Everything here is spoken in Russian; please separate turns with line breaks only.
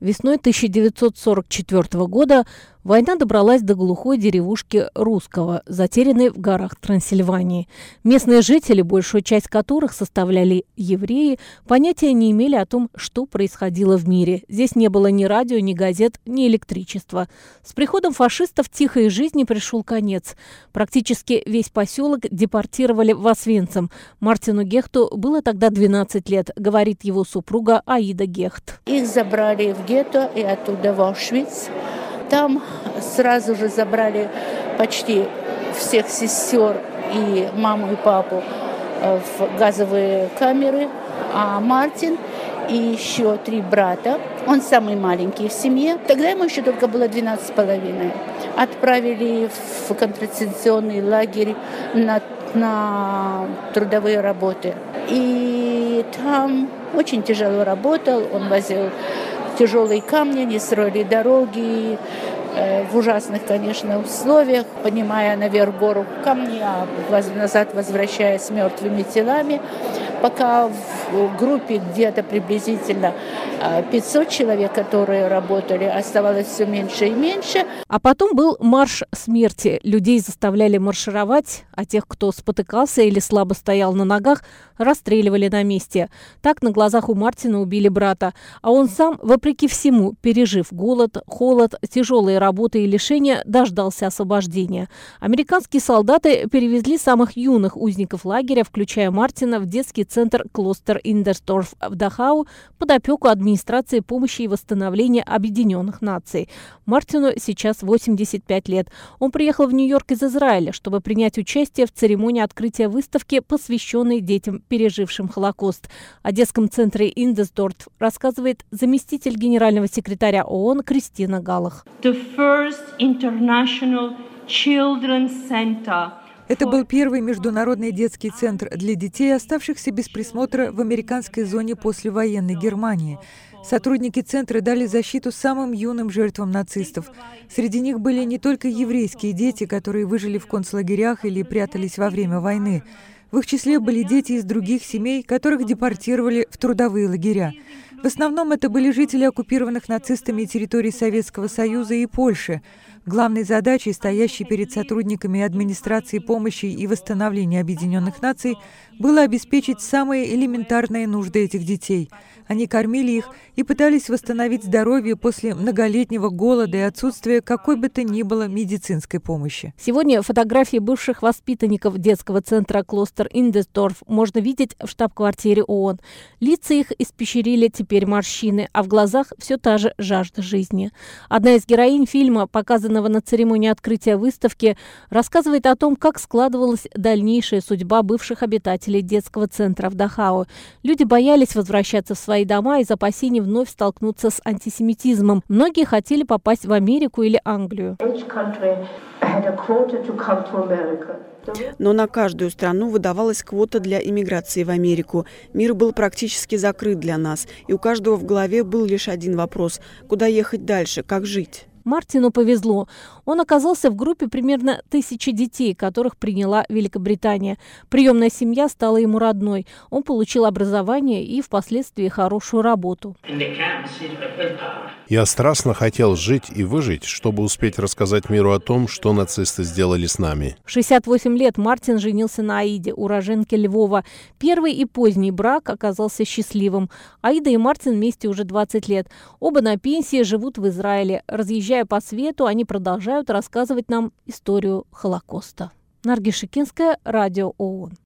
Весной 1944 года война добралась до глухой деревушки Русского, затерянной в горах Трансильвании. Местные жители, большую часть которых составляли евреи, понятия не имели о том, что происходило в мире. Здесь не было ни радио, ни газет, ни электричества. С приходом фашистов тихой жизни пришел конец. Практически весь поселок депортировали в Освенцим. Мартину Гехту было тогда 12 лет, говорит его супруга Аида Гехт.
Их забрали в гетто и оттуда в Аушвиц. Там сразу же забрали почти всех сестер и маму и папу в газовые камеры, а Мартин и еще 3 брата, он самый маленький в семье, тогда ему еще только было 12,5, отправили в концентрационный лагерь на трудовые работы. И там очень тяжело работал, он возил тяжелые камни, не строили дороги, в ужасных, конечно, условиях, поднимая наверх гору камни, а назад возвращаясь с мертвыми телами, пока в группе где-то приблизительно 500 человек, которые работали, оставалось все меньше и меньше.
А потом был марш смерти. Людей заставляли маршировать, а тех, кто спотыкался или слабо стоял на ногах, расстреливали на месте. Так на глазах у Мартина убили брата. А он сам, вопреки всему, пережив голод, холод, тяжелые работы и лишения, дождался освобождения. Американские солдаты перевезли самых юных узников лагеря, включая Мартина, в детский центр Клостер-Индерсдорф в Дахау под опеку администрации помощи и восстановления Объединенных Наций. Мартину сейчас 85 лет. Он приехал в Нью-Йорк из Израиля, чтобы принять участие в церемонии открытия выставки, посвященной детям, пережившим Холокост. О детском центре Индерсдорф рассказывает заместитель генерального секретаря ООН Кристина Галлах.
Это был первый международный детский центр для детей, оставшихся без присмотра в американской зоне послевоенной Германии. Сотрудники центра дали защиту самым юным жертвам нацистов. Среди них были не только еврейские дети, которые выжили в концлагерях или прятались во время войны. В их числе были дети из других семей, которых депортировали в трудовые лагеря. В основном это были жители оккупированных нацистами территорий Советского Союза и Польши. Главной задачей, стоящей перед сотрудниками администрации помощи и восстановления Объединенных Наций, было обеспечить самые элементарные нужды этих детей. Они кормили их и пытались восстановить здоровье после многолетнего голода и отсутствия какой бы то ни было медицинской помощи.
Сегодня фотографии бывших воспитанников детского центра Клостер-Индерсдорф можно видеть в штаб-квартире ООН. Лица их испещрили теперь морщины, а в глазах все та же жажда жизни. Одна из героинь фильма, показанного на церемонии открытия выставки, рассказывает о том, как складывалась дальнейшая судьба бывших обитателей детского центра в Дахау. Люди боялись возвращаться в свои дома из опасений вновь столкнуться с антисемитизмом. Многие хотели попасть в Америку или Англию.
Но на каждую страну выдавалась квота для иммиграции в Америку. Мир был практически закрыт для нас, и у каждого в голове был лишь один вопрос – куда ехать дальше, как жить?
Мартину повезло. Он оказался в группе примерно 1000 детей, которых приняла Великобритания. Приемная семья стала ему родной. Он получил образование и впоследствии хорошую работу.
Я страстно хотел жить и выжить, чтобы успеть рассказать миру о том, что нацисты сделали с нами.
В 68 лет Мартин женился на Аиде, уроженке Львова. Первый и поздний брак оказался счастливым. Аида и Мартин вместе уже 20 лет. Оба на пенсии, живут в Израиле. Разъезжая по свету, они продолжают рассказывать нам историю Холокоста. Наргиз Шикинская, Радио ООН.